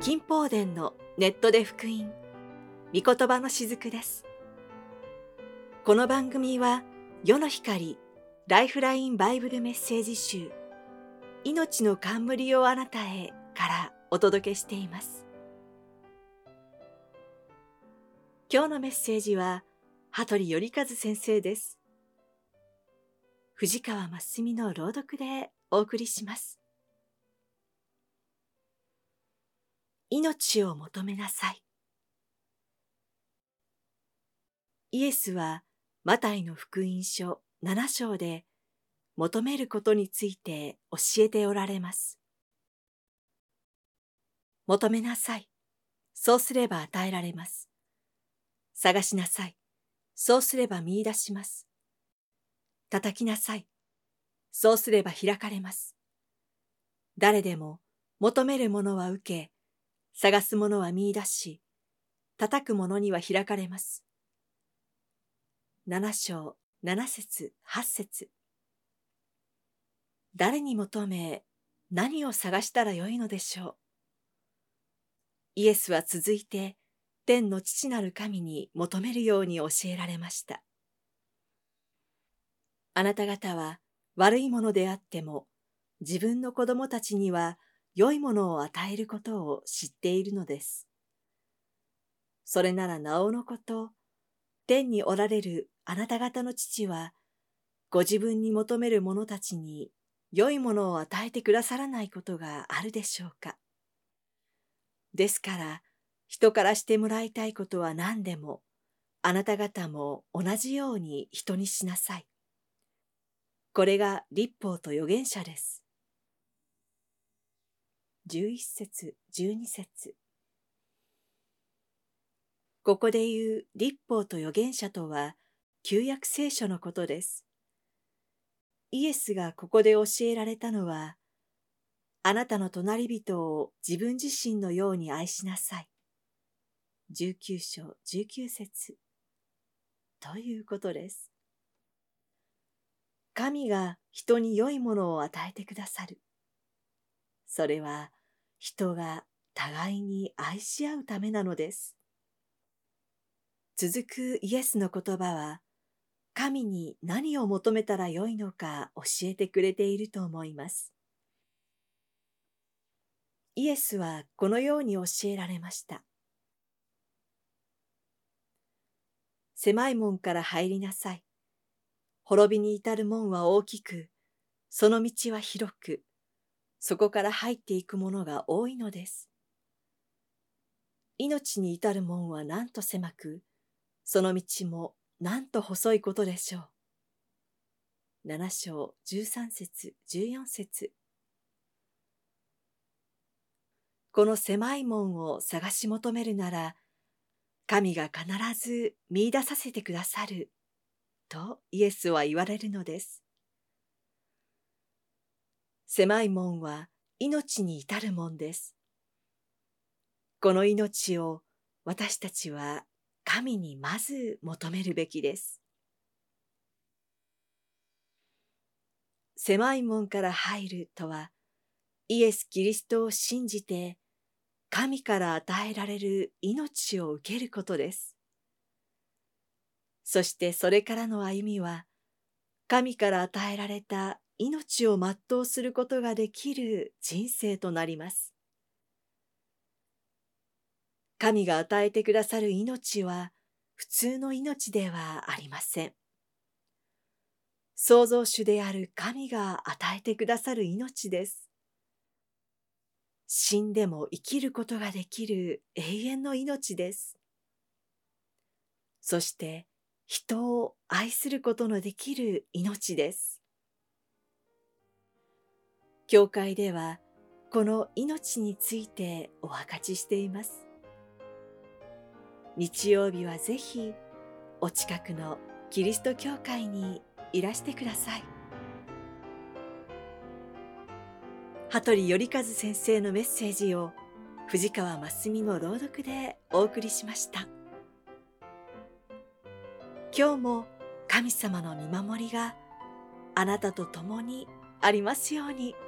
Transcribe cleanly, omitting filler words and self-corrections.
金宝殿のネットで福音、御言葉のしずくです。この番組は世の光ライフラインバイブルメッセージ集命の冠をあなたへからお届けしています。今日のメッセージは羽鳥頼和先生です。藤川真澄の朗読でお送りします。命を求めなさい。イエスはマタイの福音書7章で求めることについて教えておられます。求めなさい。そうすれば与えられます。探しなさい。そうすれば見出します。叩きなさい。そうすれば開かれます。誰でも求めるものは受け、探すものは見出し、叩くものには開かれます。7章7節8節。誰に求め、何を探したらよいのでしょう。イエスは続いて、天の父なる神に求めるように教えられました。あなた方は悪いものであっても、自分の子供たちには良いものを与えることを知っているのです。それならなおのこと、天におられるあなた方の父は、ご自分に求める者たちに良いものを与えてくださらないことがあるでしょうか。ですから、人からしてもらいたいことは何でも、あなた方も同じように人にしなさい。これが律法と預言者です。11節12節。ここで言う律法と預言者とは、旧約聖書のことです。イエスがここで教えられたのは、あなたの隣人を自分自身のように愛しなさい。19章19節ということです。神が人に良いものを与えてくださる。それは人が互いに愛し合うためなのです。続くイエスの言葉は、神に何を求めたらよいのか教えてくれていると思います。イエスはこのように教えられました。狭い門から入りなさい。滅びに至る門は大きく、その道は広く、そこから入っていくものが多いのです。命に至る門はなんと狭く、その道もなんと細いことでしょう。7章13節14節。この狭い門を探し求めるなら、神が必ず見出させてくださる、とイエスは言われるのです。狭い門は命に至る門です。この命を私たちは神にまず求めるべきです。狭い門から入るとは、イエス・キリストを信じて神から与えられる命を受けることです。そしてそれからの歩みは、神から与えられた命を全うすることができる人生となります。神が与えてくださる命は普通の命ではありません。創造主である神が与えてくださる命です。死んでも生きることができる永遠の命です。そして人を愛することのできる命です。教会ではこの命についてお分かちしています。日曜日はぜひお近くのキリスト教会にいらしてください。羽鳥頼和先生のメッセージを藤川真澄の朗読でお送りしました。今日も神様の見守りがあなたと共にありますように。